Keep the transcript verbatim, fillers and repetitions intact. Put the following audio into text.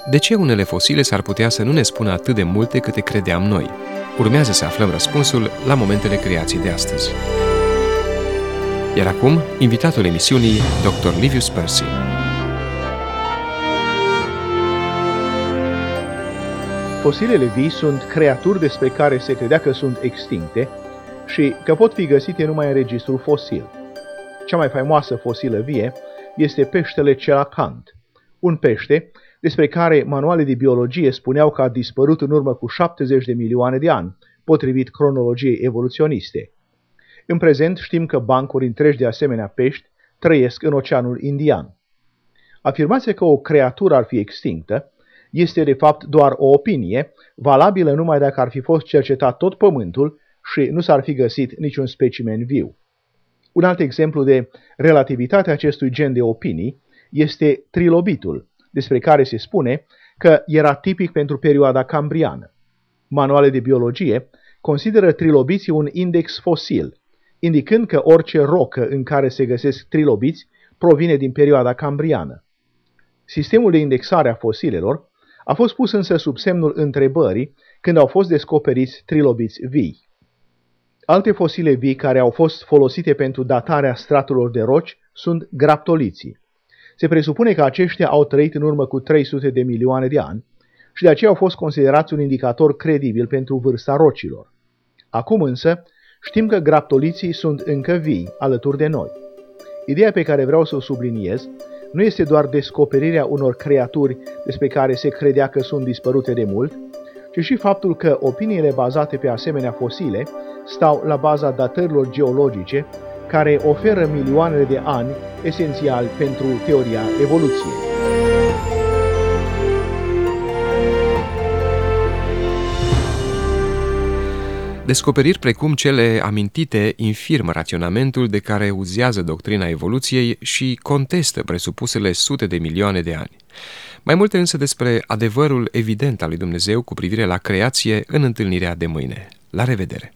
De ce unele fosile s-ar putea să nu ne spună atât de multe câte credeam noi? Urmează să aflăm răspunsul la momentele creației de astăzi. Iar acum, invitatul emisiunii, doctor Livius Percy. Fosilele vii sunt creaturi despre care se credea că sunt extincte și că pot fi găsite numai în registrul fosil. Cea mai faimoasă fosilă vie este peștele Coelacanth, un pește despre care manuale de biologie spuneau că a dispărut în urmă cu șaptezeci de milioane de ani, potrivit cronologiei evoluționiste. În prezent știm că bancuri întregi de asemenea pești trăiesc în Oceanul Indian. Afirmația că o creatură ar fi extinctă este de fapt doar o opinie, valabilă numai dacă ar fi fost cercetat tot pământul și nu s-ar fi găsit niciun specimen viu. Un alt exemplu de relativitate acestui gen de opinii este trilobitul, despre care se spune că era tipic pentru perioada cambriană. Manuale de biologie consideră trilobiții un index fosil, indicând că orice rocă în care se găsesc trilobiți provine din perioada cambriană. Sistemul de indexare a fosilelor a fost pus însă sub semnul întrebării când au fost descoperiți trilobiți vii. Alte fosile vii care au fost folosite pentru datarea straturilor de roci sunt graptoliții. Se presupune că aceștia au trăit în urmă cu trei sute de milioane de ani și de aceea au fost considerați un indicator credibil pentru vârsta rocilor. Acum însă știm că graptoliții sunt încă vii alături de noi. Ideea pe care vreau să o subliniez nu este doar descoperirea unor creaturi despre care se credea că sunt dispărute de mult, ci și faptul că opiniile bazate pe asemenea fosile stau la baza datărilor geologice care oferă milioane de ani esențiali pentru teoria evoluției. Descoperiri precum cele amintite infirmă raționamentul de care uzează doctrina evoluției și contestă presupusele sute de milioane de ani. Mai multe însă despre adevărul evident al lui Dumnezeu cu privire la creație în întâlnirea de mâine. La revedere!